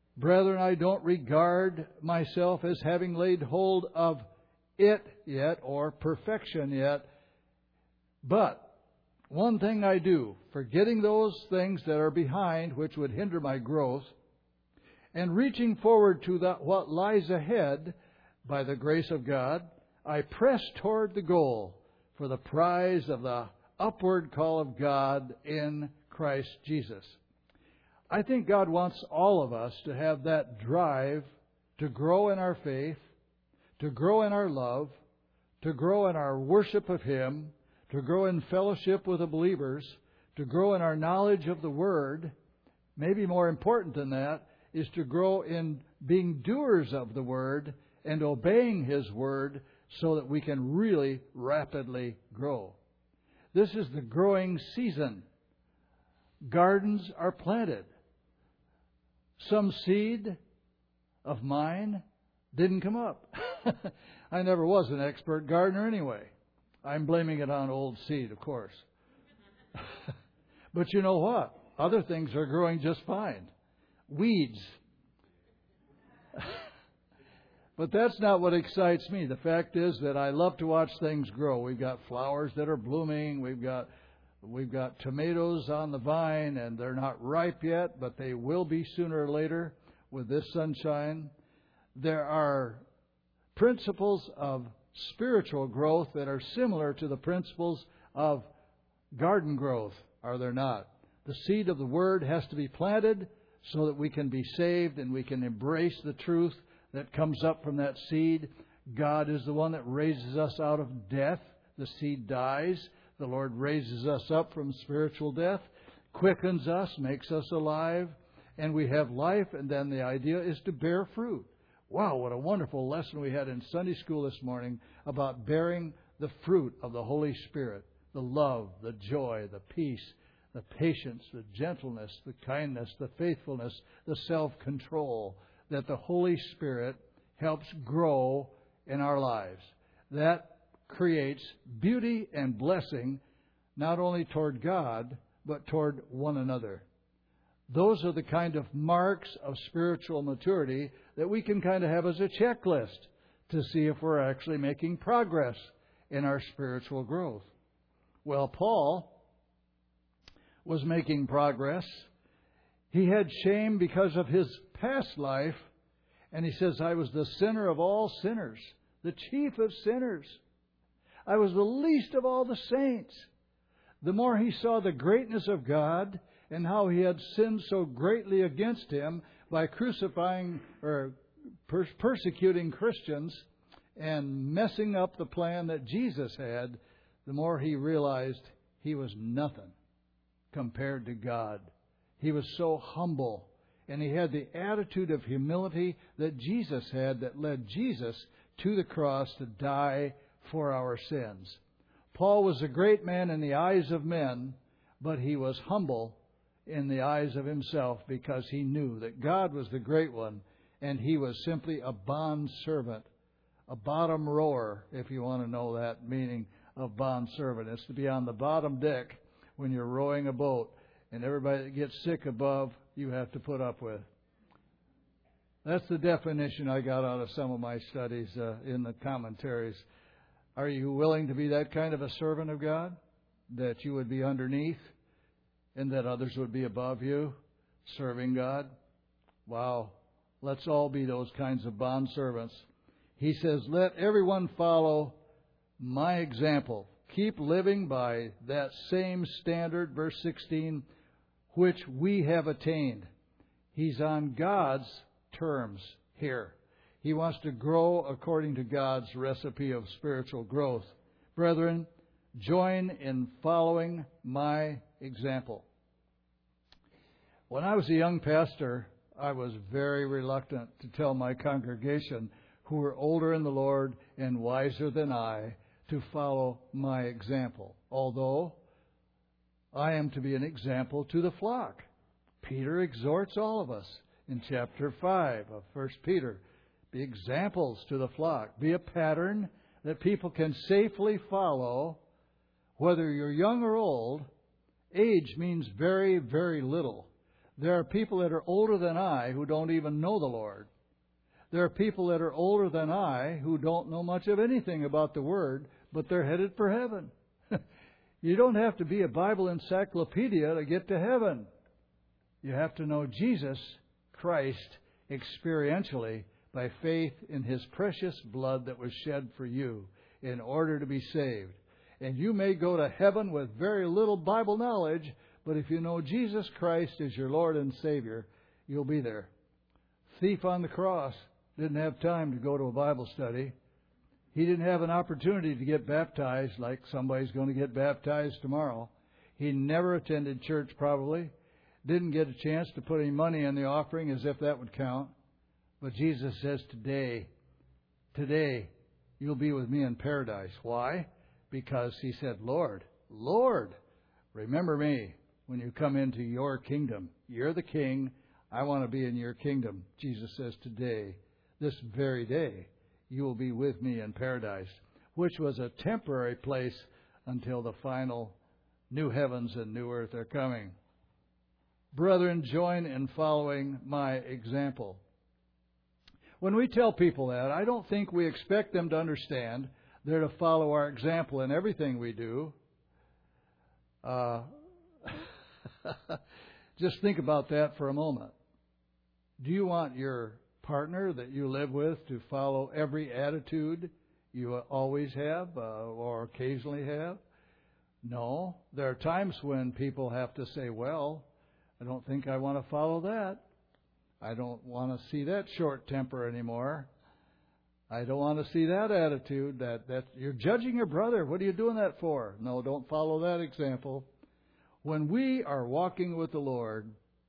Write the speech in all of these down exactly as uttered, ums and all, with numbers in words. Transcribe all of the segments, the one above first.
Brethren, I don't regard myself as having laid hold of it yet, or perfection yet. But one thing I do, forgetting those things that are behind, which would hinder my growth, and reaching forward to the, what lies ahead, by the grace of God, I press toward the goal for the prize of the upward call of God in Christ Jesus. I think God wants all of us to have that drive to grow in our faith, to grow in our love, to grow in our worship of Him, to grow in fellowship with the believers, to grow in our knowledge of the Word. Maybe more important than that is to grow in being doers of the Word and obeying His Word so that we can really rapidly grow. This is the growing season. Gardens are planted. Some seed of mine didn't come up. I never was an expert gardener anyway. I'm blaming it on old seed, of course. But you know what? Other things are growing just fine. Weeds. But that's not what excites me. The fact is that I love to watch things grow. We've got flowers that are blooming. We've got we've got tomatoes on the vine, and they're not ripe yet, but they will be sooner or later with this sunshine. There are principles of spiritual growth that are similar to the principles of garden growth, are there not? The seed of the Word has to be planted so that we can be saved and we can embrace the truth that comes up from that seed. God is the one that raises us out of death. The seed dies. The Lord raises us up from spiritual death, quickens us, makes us alive, and we have life, and then the idea is to bear fruit. Wow, what a wonderful lesson we had in Sunday school this morning about bearing the fruit of the Holy Spirit. The love, the joy, the peace, the patience, the gentleness, the kindness, the faithfulness, the self-control that the Holy Spirit helps grow in our lives. That creates beauty and blessing not only toward God, but toward one another. Those are the kind of marks of spiritual maturity that we can kind of have as a checklist to see if we're actually making progress in our spiritual growth. Well, Paul was making progress. He had shame because of his past life, and he says, I was the sinner of all sinners, the chief of sinners. I was the least of all the saints. The more he saw the greatness of God and how he had sinned so greatly against Him by crucifying or per- persecuting Christians and messing up the plan that Jesus had, the more he realized he was nothing compared to God. He was so humble, and he had the attitude of humility that Jesus had that led Jesus to the cross to die for our sins. Paul was a great man in the eyes of men, but he was humble in the eyes of himself because he knew that God was the great one and he was simply a bond servant, a bottom rower, if you want to know that meaning of bond servant. It's to be on the bottom deck when you're rowing a boat, and everybody that gets sick above you have to put up with. That's the definition I got out of some of my studies uh, in the commentaries. Are you willing to be that kind of a servant of God? That you would be underneath and that others would be above you, serving God? Wow. Let's all be those kinds of bond servants. He says, let everyone follow my example. Keep living by that same standard, verse sixteen, which we have attained. He's on God's terms here. He wants to grow according to God's recipe of spiritual growth. Brethren, join in following my example. When I was a young pastor, I was very reluctant to tell my congregation, who were older in the Lord and wiser than I, to follow my example. Although I am to be an example to the flock. Peter exhorts all of us in chapter five of First Peter. Be examples to the flock. Be a pattern that people can safely follow. Whether you're young or old, age means very, very little. There are people that are older than I who don't even know the Lord. There are people that are older than I who don't know much of anything about the Word, but they're headed for heaven. You don't have to be a Bible encyclopedia to get to heaven. You have to know Jesus Christ experientially by faith in His precious blood that was shed for you in order to be saved. And you may go to heaven with very little Bible knowledge, but if you know Jesus Christ as your Lord and Savior, you'll be there. Thief on the cross didn't have time to go to a Bible study. He didn't have an opportunity to get baptized like somebody's going to get baptized tomorrow. He never attended church probably. Didn't get a chance to put any money in the offering as if that would count. But Jesus says today, today you'll be with me in paradise. Why? Because He said, Lord, Lord, remember me when you come into your kingdom. You're the king. I want to be in your kingdom. Jesus says today, this very day, you will be with me in paradise, which was a temporary place until the final new heavens and new earth are coming. Brethren, join in following my example. When we tell people that, I don't think we expect them to understand they're to follow our example in everything we do. Uh, just think about that for a moment. Do you want your partner that you live with to follow every attitude you always have uh, or occasionally have? No. There are times when people have to say, well, I don't think I want to follow that. I don't want to see that short temper anymore. I don't want to see that attitude. That, that you're judging your brother. What are you doing that for? No, don't follow that example. When we are walking with the Lord,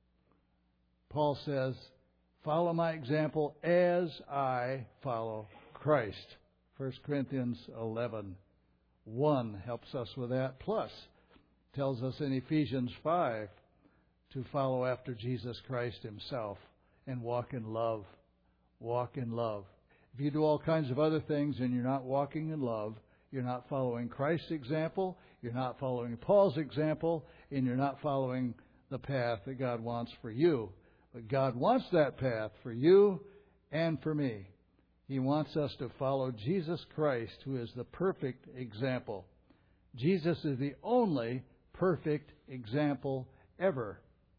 Paul says, follow my example as I follow Christ. First Corinthians eleven one helps us with that. Plus, tells us in Ephesians five to follow after Jesus Christ Himself and walk in love. Walk in love. If you do all kinds of other things and you're not walking in love, you're not following Christ's example, you're not following Paul's example, and you're not following the path that God wants for you. But God wants that path for you and for me. He wants us to follow Jesus Christ, who is the perfect example. Jesus is the only perfect example ever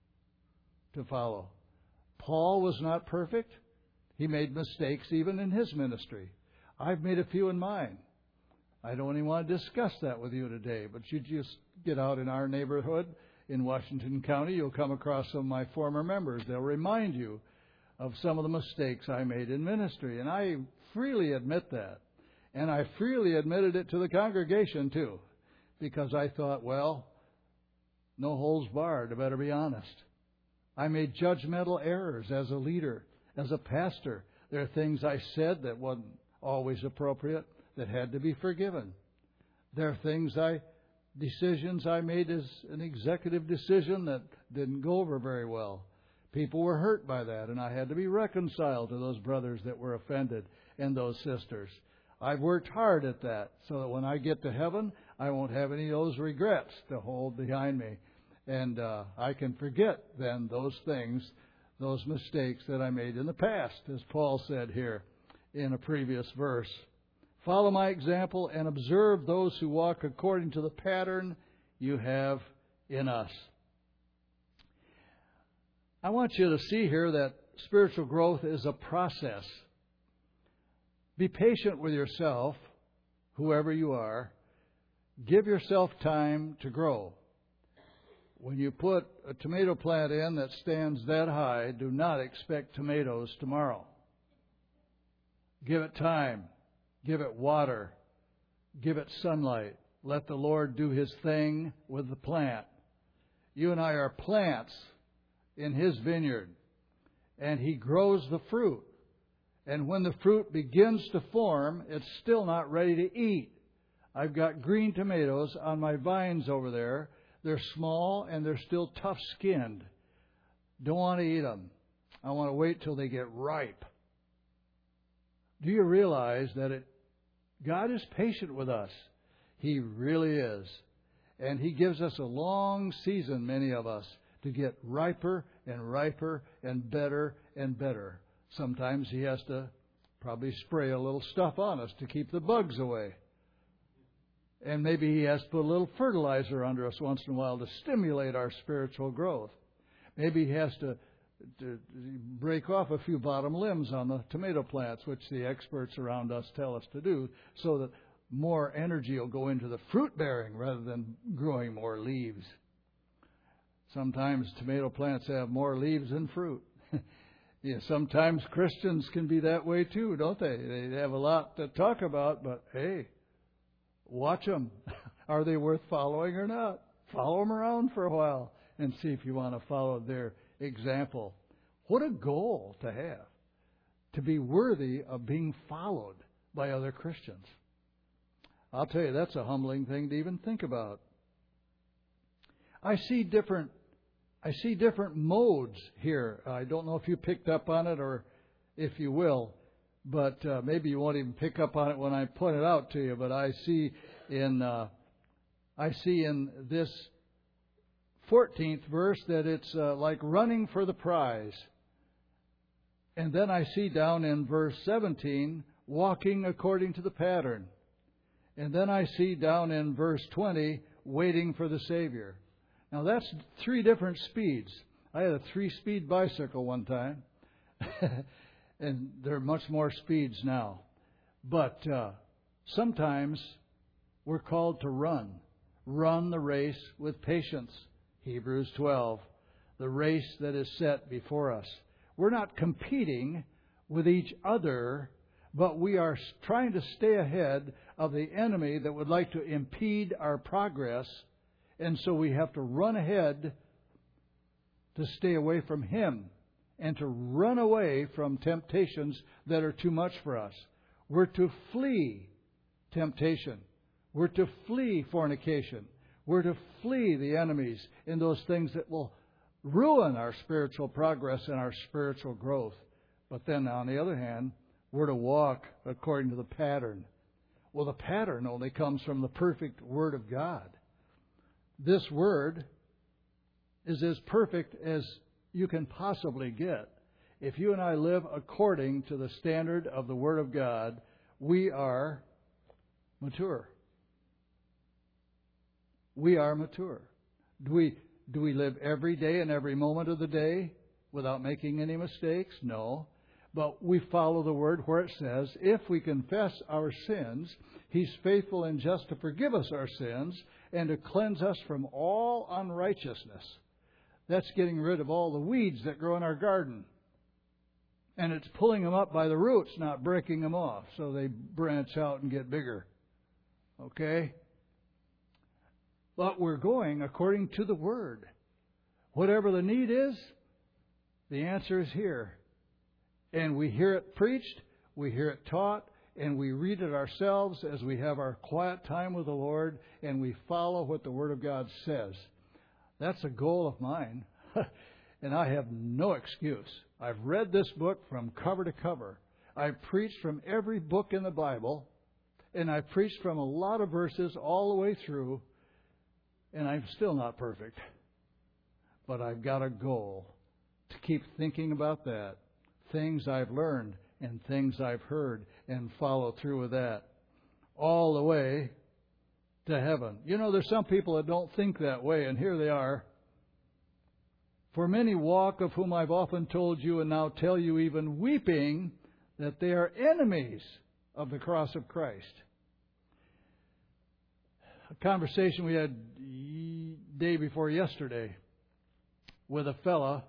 to follow. Paul was not perfect. He made mistakes even in his ministry. I've made a few in mine. I don't even want to discuss that with you today, but you just get out in our neighborhood in Washington County, you'll come across some of my former members. They'll remind you of some of the mistakes I made in ministry, and I freely admit that. And I freely admitted it to the congregation, too, because I thought, well, no holds barred, I better be honest. I made judgmental errors as a leader, as a pastor. There are things I said that wasn't always appropriate, that had to be forgiven. There are things I, decisions I made as an executive decision that didn't go over very well. People were hurt by that, and I had to be reconciled to those brothers that were offended and those sisters. I've worked hard at that so that when I get to heaven, I won't have any of those regrets to hold behind me. And uh, I can forget then those things, those mistakes that I made in the past, as Paul said here in a previous verse. Follow my example and observe those who walk according to the pattern you have in us. I want you to see here that spiritual growth is a process. Be patient with yourself, whoever you are. Give yourself time to grow. When you put a tomato plant in that stands that high, do not expect tomatoes tomorrow. Give it time. Give it water. Give it sunlight. Let the Lord do His thing with the plant. You and I are plants in His vineyard, and He grows the fruit. And when the fruit begins to form, it's still not ready to eat. I've got green tomatoes on my vines over there. They're small and they're still tough-skinned. Don't want to eat them. I want to wait till they get ripe. Do you realize that it, God is patient with us? He really is. And He gives us a long season, many of us, to get riper and riper and better and better. Sometimes He has to probably spray a little stuff on us to keep the bugs away. And maybe He has to put a little fertilizer under us once in a while to stimulate our spiritual growth. Maybe He has to, to break off a few bottom limbs on the tomato plants, which the experts around us tell us to do, so that more energy will go into the fruit bearing rather than growing more leaves. Sometimes tomato plants have more leaves than fruit. Yeah, sometimes Christians can be that way too, don't they? They have a lot to talk about, but hey, watch them. Are they worth following or not? Follow them around for a while and see if you want to follow their example. What a goal to have, to be worthy of being followed by other Christians. I'll tell you, that's a humbling thing to even think about. I see different I see different modes here. I don't know if you picked up on it or if you will, but uh, maybe you won't even pick up on it when I point it out to you. But I see in uh, I see in this fourteenth verse that it's uh, like running for the prize, and then I see down in verse seventeen walking according to the pattern, and then I see down in verse twenty waiting for the Savior. Now, that's three different speeds. I had a three-speed bicycle one time, and there are much more speeds now. But uh, sometimes we're called to run. Run the race with patience. Hebrews twelve, the race that is set before us. We're not competing with each other, but we are trying to stay ahead of the enemy that would like to impede our progress. And so we have to run ahead to stay away from him and to run away from temptations that are too much for us. We're to flee temptation. We're to flee fornication. We're to flee the enemies in those things that will ruin our spiritual progress and our spiritual growth. But then, on the other hand, we're to walk according to the pattern. Well, the pattern only comes from the perfect Word of God. This Word is as perfect as you can possibly get. If you and I live according to the standard of the Word of God, we are mature. We are mature. Do we, do we live every day and every moment of the day without making any mistakes? No. But we follow the Word where it says, if we confess our sins, He's faithful and just to forgive us our sins and to cleanse us from all unrighteousness. That's getting rid of all the weeds that grow in our garden. And it's pulling them up by the roots, not breaking them off, so they branch out and get bigger. Okay? But we're going according to the Word. Whatever the need is, the answer is here. And we hear it preached, we hear it taught, and we read it ourselves as we have our quiet time with the Lord, and we follow what the Word of God says. That's a goal of mine, and I have no excuse. I've read this book from cover to cover. I've preached from every book in the Bible, and I've preached from a lot of verses all the way through, and I'm still not perfect. But I've got a goal to keep thinking about that. Things I've learned and things I've heard, and follow through with that all the way to heaven. You know, there's some people that don't think that way, and here they are. For many walk, of whom I've often told you and now tell you even weeping, that they are enemies of the cross of Christ. A conversation we had day before yesterday with a fella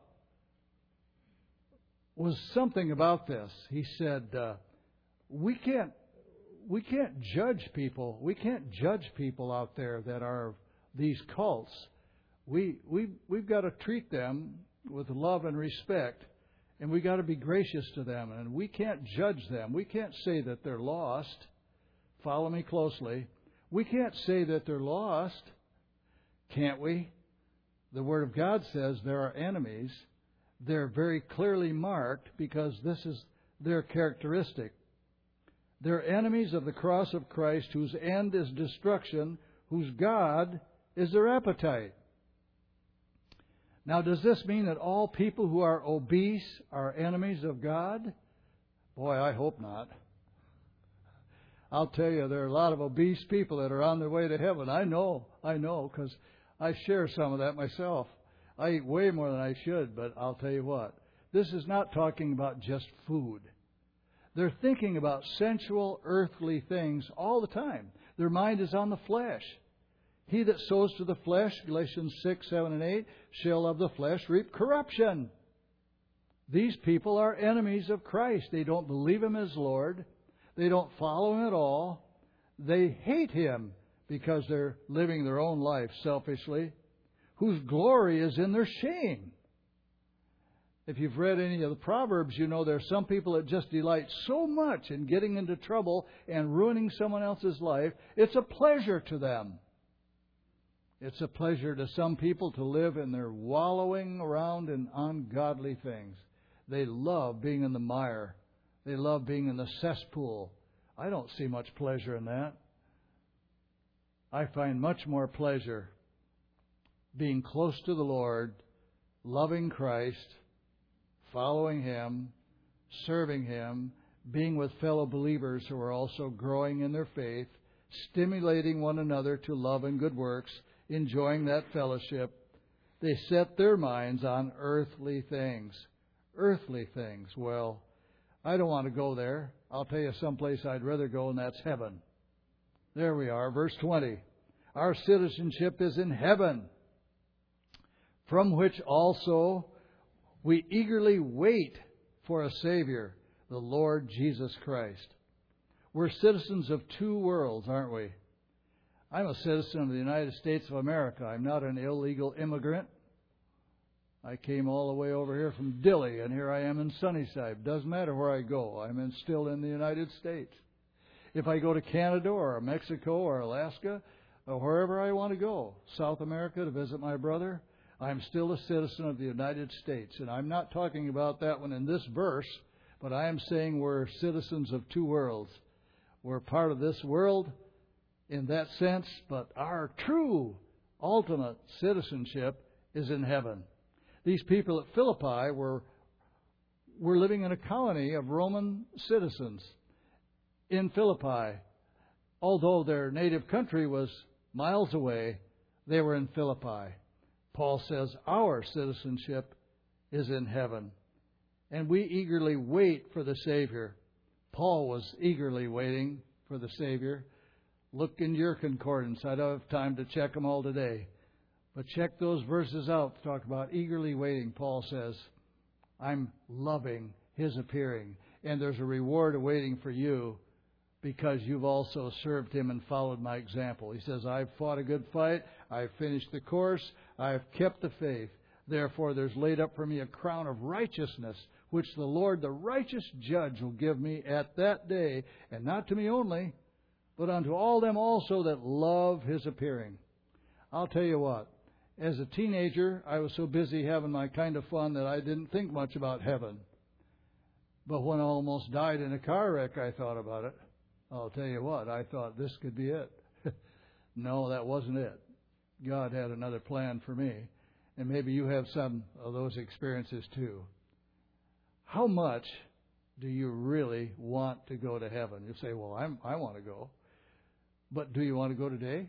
was something about this. He said, uh, we can't we can't judge people. We can't judge people out there that are these cults. We we we've got to treat them with love and respect, and we got to be gracious to them, and we can't judge them. We can't say that they're lost. Follow me closely. We can't say that they're lost, can't we? The Word of God says there are enemies. They're very clearly marked because this is their characteristic. They're enemies of the cross of Christ, whose end is destruction, whose God is their appetite. Now, does this mean that all people who are obese are enemies of God? Boy, I hope not. I'll tell you, there are a lot of obese people that are on their way to heaven. I know, I know, because I share some of that myself. I eat way more than I should, but I'll tell you what. This is not talking about just food. They're thinking about sensual, earthly things all the time. Their mind is on the flesh. He that sows to the flesh, Galatians six, seven, and eight, shall of the flesh reap corruption. These people are enemies of Christ. They don't believe Him as Lord. They don't follow Him at all. They hate Him because they're living their own life selfishly, whose glory is in their shame. If you've read any of the Proverbs, you know there are some people that just delight so much in getting into trouble and ruining someone else's life. It's a pleasure to them. It's a pleasure to some people to live in their wallowing around in ungodly things. They love being in the mire. They love being in the cesspool. I don't see much pleasure in that. I find much more pleasure being close to the Lord, loving Christ, following Him, serving Him, being with fellow believers who are also growing in their faith, stimulating one another to love and good works, enjoying that fellowship. They set their minds on earthly things. Earthly things. Well, I don't want to go there. I'll tell you someplace I'd rather go, and that's heaven. There we are, verse twenty. Our citizenship is in heaven, from which also we eagerly wait for a Savior, the Lord Jesus Christ. We're citizens of two worlds, aren't we? I'm a citizen of the United States of America. I'm not an illegal immigrant. I came all the way over here from Dilley, and here I am in Sunnyside. Doesn't matter where I go. I'm in, still in the United States. If I go to Canada or Mexico or Alaska or wherever I want to go, South America to visit my brother, I'm still a citizen of the United States. And I'm not talking about that one in this verse, but I am saying we're citizens of two worlds. We're part of this world in that sense, but our true, ultimate citizenship is in heaven. These people at Philippi were, were living in a colony of Roman citizens in Philippi. Although their native country was miles away, they were in Philippi. Paul says our citizenship is in heaven, and we eagerly wait for the Savior. Paul was eagerly waiting for the Savior. Look in your concordance. I don't have time to check them all today. But check those verses out to talk about eagerly waiting. Paul says, I'm loving His appearing. And there's a reward awaiting for you because you've also served Him and followed my example. He says, I've fought a good fight. I've finished the course. I've kept the faith. Therefore, there's laid up for me a crown of righteousness, which the Lord, the righteous judge, will give me at that day, and not to me only, but unto all them also that love His appearing. I'll tell you what. As a teenager, I was so busy having my kind of fun that I didn't think much about heaven. But when I almost died in a car wreck, I thought about it. I'll tell you what, I thought this could be it. No, that wasn't it. God had another plan for me. And maybe you have some of those experiences too. How much do you really want to go to heaven? You say, well, I'm, I want to go. But do you want to go today?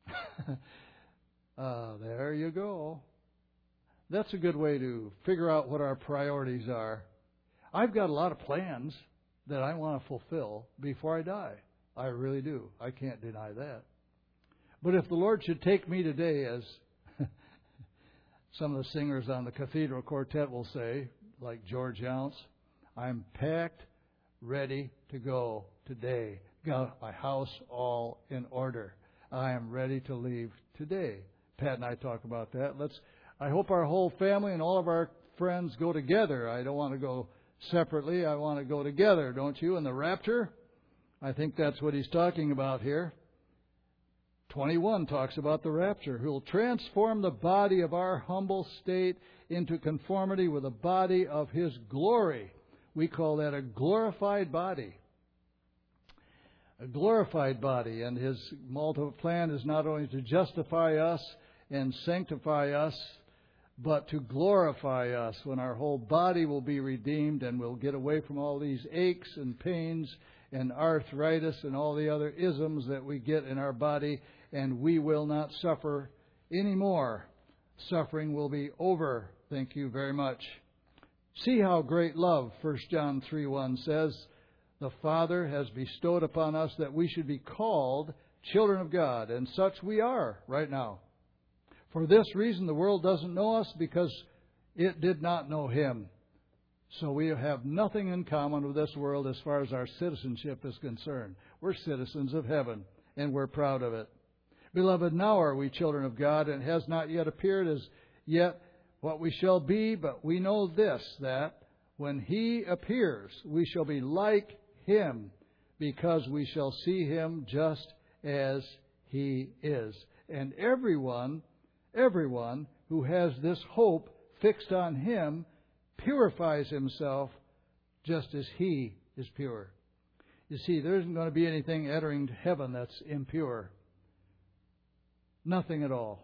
Uh, there you go. That's a good way to figure out what our priorities are. I've got a lot of plans that I want to fulfill before I die. I really do. I can't deny that. But if the Lord should take me today, as some of the singers on the Cathedral Quartet will say, like George Younce, I'm packed, ready to go today. Got my house all in order. I am ready to leave today. Pat and I talk about that. Let's. I hope our whole family and all of our friends go together. I don't want to go separately. I want to go together, don't you? In the rapture? I think that's what he's talking about here. twenty-one talks about the rapture, who will transform the body of our humble state into conformity with the body of His glory. We call that a glorified body. A glorified body, and His multiple plan is not only to justify us and sanctify us but to glorify us when our whole body will be redeemed and we'll get away from all these aches and pains and arthritis and all the other isms that we get in our body, and we will not suffer anymore. Suffering will be over. Thank you very much. See how great love, First John three one says, the Father has bestowed upon us that we should be called children of God, and such we are right now. For this reason the world doesn't know us, because it did not know Him. So we have nothing in common with this world as far as our citizenship is concerned. We're citizens of heaven, and we're proud of it. Beloved, now are we children of God, and it has not yet appeared as yet what we shall be, but we know this, that when He appears, we shall be like Him, because we shall see Him just as He is. And everyone, everyone who has this hope fixed on Him purifies himself just as He is pure. You see, there isn't going to be anything entering heaven that's impure. Nothing at all.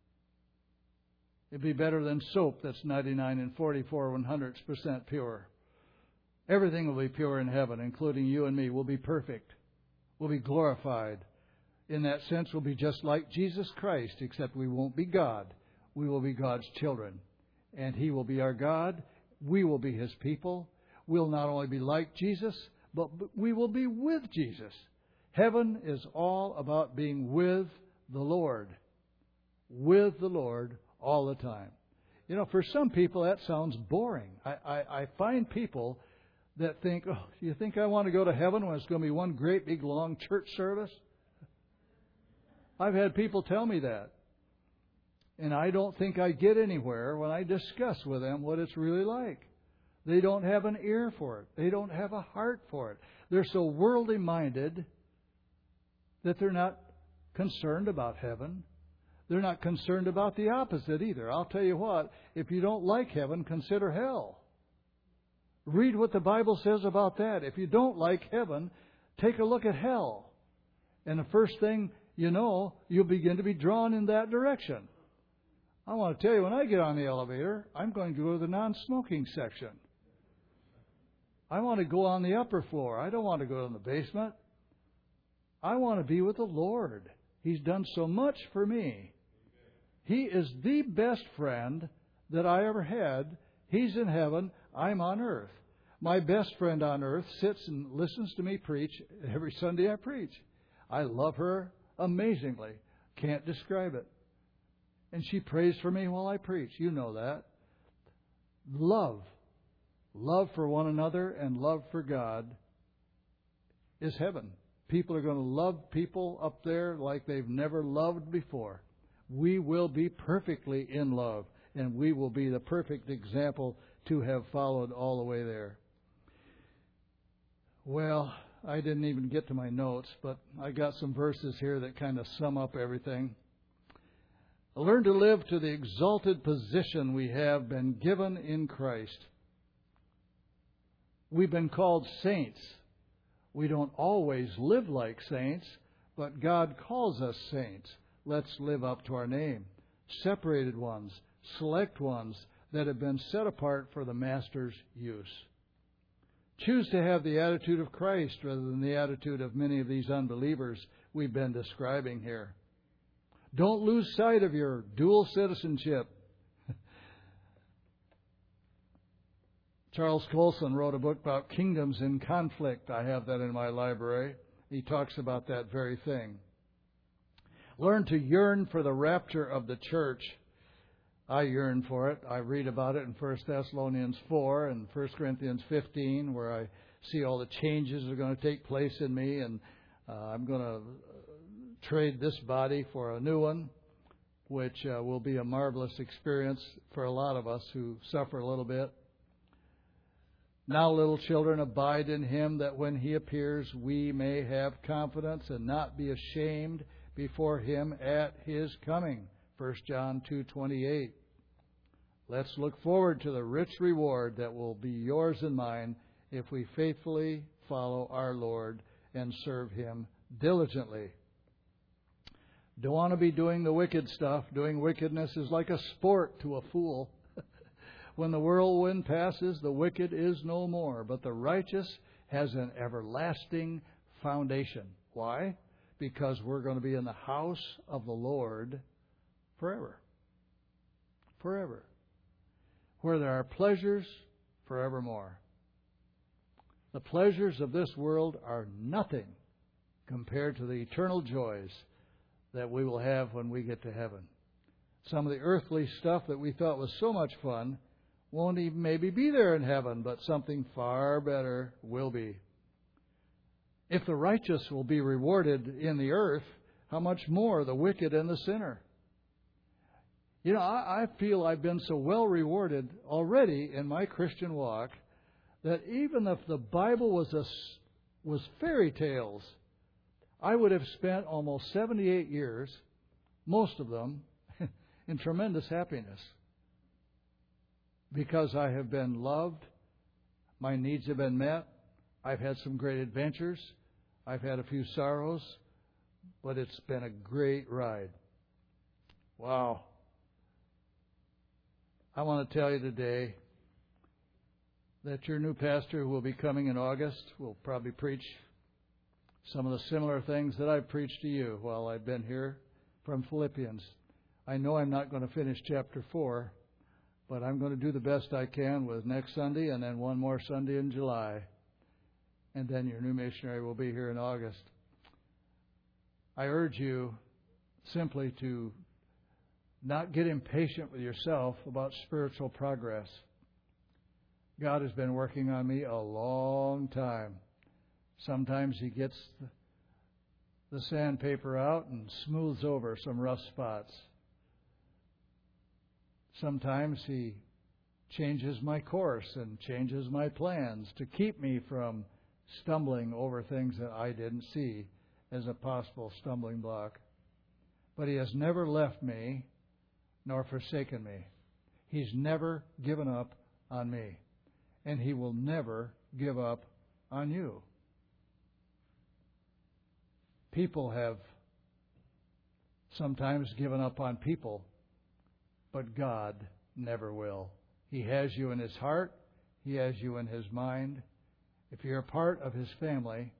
It'd be better than soap that's ninety-nine and forty-four one hundredths percent pure. Everything will be pure in heaven, including you and me. We'll be perfect. We'll be glorified. In that sense, we'll be just like Jesus Christ, except we won't be God. We will be God's children. And He will be our God. We will be His people. We'll not only be like Jesus, but we will be with Jesus. Heaven is all about being with the Lord. With the Lord all the time. You know, for some people that sounds boring. I, I, I find people that think, oh, you think I want to go to heaven when it's going to be one great big long church service? I've had people tell me that. And I don't think I get anywhere when I discuss with them what it's really like. They don't have an ear for it. They don't have a heart for it. They're so worldly minded that they're not concerned about heaven. They're not concerned about the opposite either. I'll tell you what, if you don't like heaven, consider hell. Read what the Bible says about that. If you don't like heaven, take a look at hell. And the first thing you know, you'll begin to be drawn in that direction. I want to tell you, when I get on the elevator, I'm going to go to the non-smoking section. I want to go on the upper floor. I don't want to go in the basement. I want to be with the Lord. He's done so much for me. He is the best friend that I ever had. He's in heaven. I'm on earth. My best friend on earth sits and listens to me preach every Sunday I preach. I love her amazingly. Can't describe it. And she prays for me while I preach. You know that. Love. Love for one another and love for God is heaven. People are going to love people up there like they've never loved before. We will be perfectly in love, and we will be the perfect example to have followed all the way there. Well, I didn't even get to my notes, but I got some verses here that kind of sum up everything. Learn to live to the exalted position we have been given in Christ. We've been called saints. We don't always live like saints, but God calls us saints. Let's live up to our name. Separated ones, select ones that have been set apart for the Master's use. Choose to have the attitude of Christ rather than the attitude of many of these unbelievers we've been describing here. Don't lose sight of your dual citizenship. Charles Colson wrote a book about kingdoms in conflict. I have that in my library. He talks about that very thing. Learn to yearn for the rapture of the church. I yearn for it. I read about it in First Thessalonians four and First Corinthians fifteen, where I see all the changes that are going to take place in me, and uh, I'm going to trade this body for a new one, which uh, will be a marvelous experience for a lot of us who suffer a little bit. Now, little children, abide in Him, that when He appears, we may have confidence and not be ashamed before Him at His coming. First John two twenty-eight. Let's look forward to the rich reward that will be yours and mine if we faithfully follow our Lord and serve Him diligently. Don't want to be doing the wicked stuff. Doing wickedness is like a sport to a fool. When the whirlwind passes, the wicked is no more, but the righteous has an everlasting foundation. Why? Because we're going to be in the house of the Lord forever. Forever. Where there are pleasures, forevermore. The pleasures of this world are nothing compared to the eternal joys that we will have when we get to heaven. Some of the earthly stuff that we thought was so much fun won't even maybe be there in heaven, but something far better will be. If the righteous will be rewarded in the earth, how much more the wicked and the sinner? You know, I, I feel I've been so well rewarded already in my Christian walk that even if the Bible was a, was fairy tales, I would have spent almost seventy-eight years, most of them, in tremendous happiness. Because I have been loved, my needs have been met, I've had some great adventures, I've had a few sorrows, but it's been a great ride. Wow. I want to tell you today that your new pastor who will be coming in August will probably preach some of the similar things that I've preached to you while I've been here from Philippians. I know I'm not going to finish chapter four, but I'm going to do the best I can with next Sunday and then one more Sunday in July. And then your new missionary will be here in August. I urge you simply to not get impatient with yourself about spiritual progress. God has been working on me a long time. Sometimes He gets the sandpaper out and smooths over some rough spots. Sometimes He changes my course and changes my plans to keep me from stumbling over things that I didn't see as a possible stumbling block. But He has never left me nor forsaken me. He's never given up on me. And He will never give up on you. People have sometimes given up on people, but God never will. He has you in His heart. He has you in His mind. If you're a part of His family,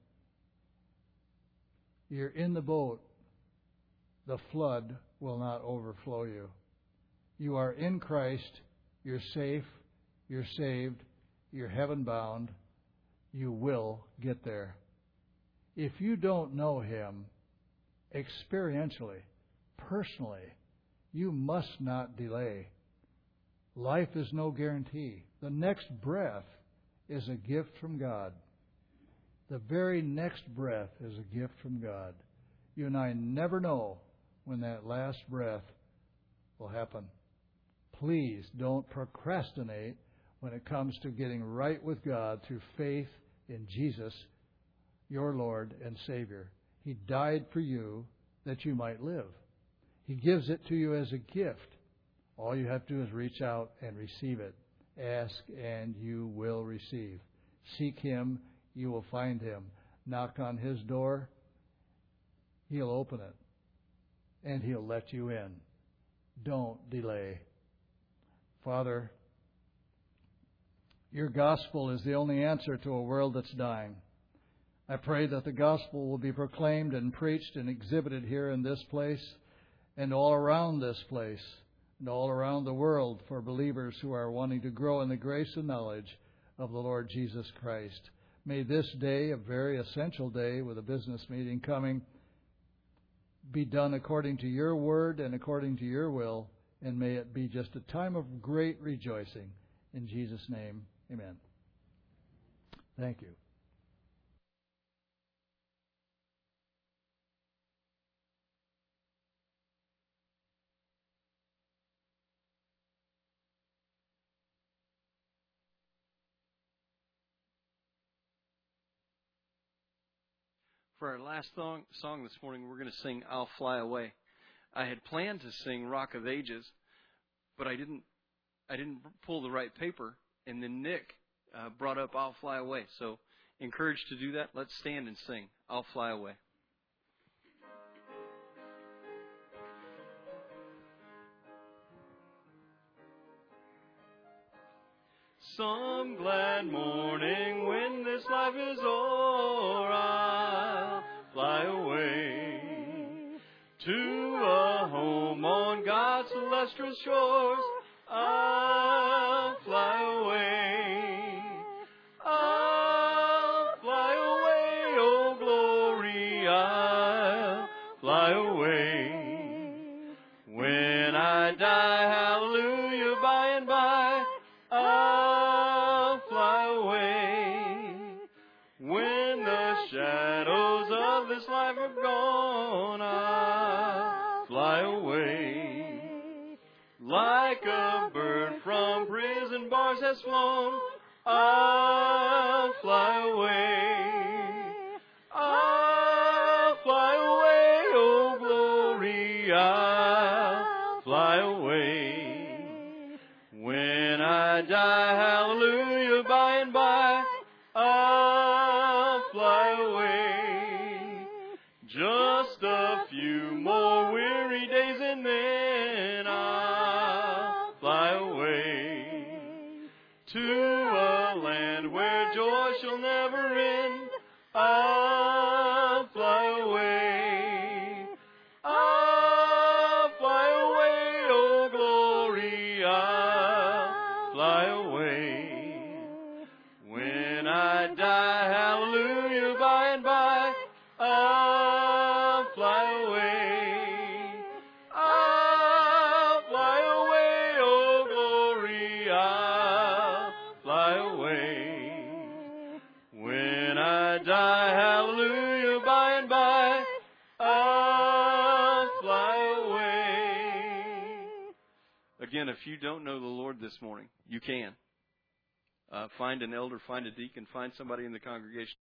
you're in the boat. The flood will not overflow you. You are in Christ. You're safe. You're saved. You're heaven bound. You will get there. If you don't know Him experientially, personally, you must not delay. Life is no guarantee. The next breath is a gift from God. The very next breath is a gift from God. You and I never know when that last breath will happen. Please don't procrastinate when it comes to getting right with God through faith in Jesus, your Lord and Savior. He died for you that you might live. He gives it to you as a gift. All you have to do is reach out and receive it. Ask and you will receive. Seek Him, you will find Him. Knock on His door, He'll open it. And He'll let you in. Don't delay. Father, your gospel is the only answer to a world that's dying. I pray that the gospel will be proclaimed and preached and exhibited here in this place and all around this place and all around the world for believers who are wanting to grow in the grace and knowledge of the Lord Jesus Christ. May this day, a very essential day with a business meeting coming, be done according to your word and according to your will, and may it be just a time of great rejoicing. In Jesus' name, amen. Thank you. For our last song, song this morning, we're going to sing I'll Fly Away. I had planned to sing Rock of Ages, but I didn't I didn't pull the right paper, and then Nick uh, brought up I'll Fly Away. So encouraged to do that. Let's stand and sing I'll Fly Away. some glad morning when this life is o'er, I'll fly away to a home on God's celestial shores. I'll fly away. I'll fly away, oh glory, I'll fly away. When I die, hallelujah, by and by, I'll fly away. When the shadows of this life are gone, I'll fly away. Like a bird from prison bars has flown, I'll fly away. I'll fly away, oh glory, I'll fly away. When I die, hallelujah, by and by, I'll fly away. Just a few more weary days and then I'll fly away to a land where joy shall never end. I'll fly away. I'll fly away, oh glory, I'll fly away. When I die, hallelujah, by and by, I'll fly away. I'll fly away, oh glory, I'll fly away. When I die, hallelujah, by and by, I'll fly away. Again, if you don't know the Lord this morning, you can. Uh, find an elder, find a deacon, find somebody in the congregation.